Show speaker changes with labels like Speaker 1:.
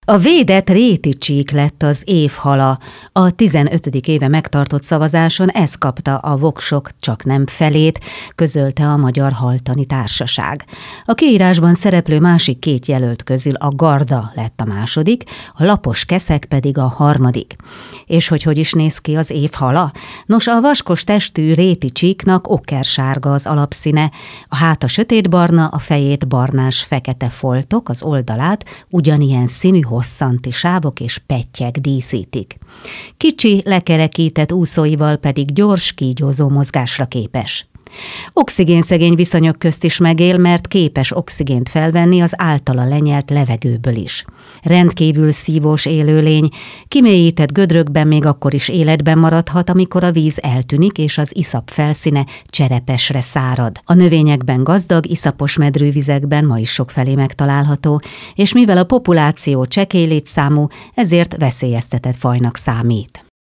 Speaker 1: A védett réti csík lett az év hala. A 15. éve megtartott szavazáson ez kapta a voksok csaknem felét, közölte a Magyar Haltani Társaság. A kiírásban szereplő másik két jelölt közül a Garda lett a második, a lapos keszek pedig a harmadik. És hogy is néz ki az év hala? Nos, a vaskos testű réti csíknak okkersárga az alapszíne, a háta sötétbarna, a fejét barnás fekete foltok, az oldalát ugyanilyen színű hosszanti sávok és pettyek díszítik. Kicsi, lekerekített úszóival pedig gyors, kígyózó mozgásra képes. Oxigénszegény viszonyok közt is megél, mert képes oxigént felvenni az általa lenyelt levegőből is. Rendkívül szívós élőlény, kimélyített gödrökben még akkor is életben maradhat, amikor a víz eltűnik és az iszap felszíne cserepesre szárad. A növényekben gazdag, iszapos medrűvizekben ma is sokfelé megtalálható, és mivel a populáció csekély létszámú, ezért veszélyeztetett fajnak számít.